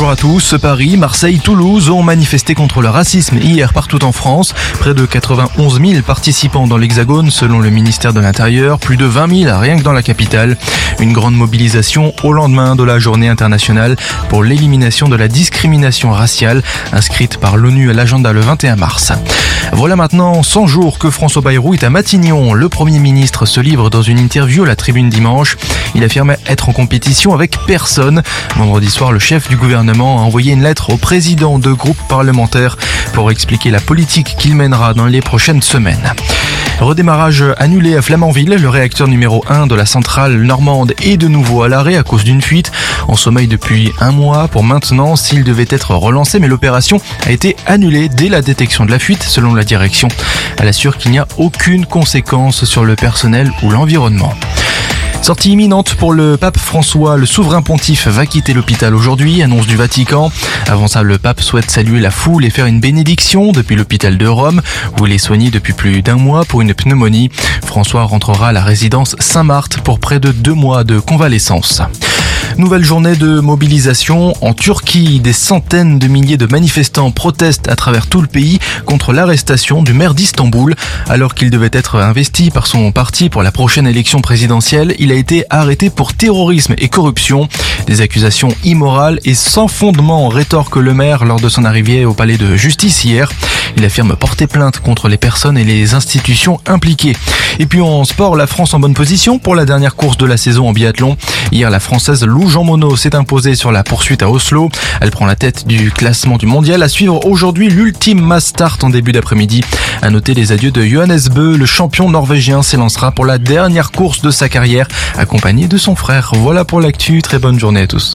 bonjour à tous. Paris, Marseille, Toulouse ont manifesté contre le racisme hier partout en France. Près de 91 000 participants dans l'Hexagone selon le ministère de l'Intérieur, plus de 20 000 rien que dans la capitale. Une grande mobilisation au lendemain de la journée internationale pour l'élimination de la discrimination raciale inscrite par l'ONU à l'agenda le 21 mars. Voilà maintenant 100 jours que François Bayrou est à Matignon. Le Premier ministre se livre dans une interview à la Tribune dimanche. Il affirme être en compétition avec personne. Vendredi soir, le chef du gouvernement a envoyé une lettre au président de groupes parlementaires pour expliquer la politique qu'il mènera dans les prochaines semaines. Redémarrage annulé à Flamanville, le réacteur numéro 1 de la centrale normande est de nouveau à l'arrêt à cause d'une fuite. En sommeil depuis un mois pour maintenance, il devait être relancé mais l'opération a été annulée dès la détection de la fuite selon la direction. Elle assure qu'il n'y a aucune conséquence sur le personnel ou l'environnement. Sortie imminente pour le pape François, le souverain pontife va quitter l'hôpital aujourd'hui, annonce du Vatican. Avant ça, le pape souhaite saluer la foule et faire une bénédiction depuis l'hôpital de Rome, où il est soigné depuis plus d'un mois pour une pneumonie. François rentrera à la résidence Saint-Marthe pour près de 2 mois de convalescence. Nouvelle journée de mobilisation en Turquie. Des centaines de milliers de manifestants protestent à travers tout le pays contre l'arrestation du maire d'Istanbul. Alors qu'il devait être investi par son parti pour la prochaine élection présidentielle, il a été arrêté pour terrorisme et corruption. Des accusations immorales et sans fondement, rétorque le maire lors de son arrivée au palais de justice hier. Il affirme porter plainte contre les personnes et les institutions impliquées. Et puis en sport, la France en bonne position pour la dernière course de la saison en biathlon. Hier, la Française Lou Jean Monod s'est imposée sur la poursuite à Oslo. Elle prend la tête du classement du mondial. À suivre aujourd'hui l'ultime mass start en début d'après-midi. À noter les adieux de Johannes Bö, le champion norvégien s'élancera pour la dernière course de sa carrière, accompagné de son frère. Voilà pour l'actu, très bonne journée à tous.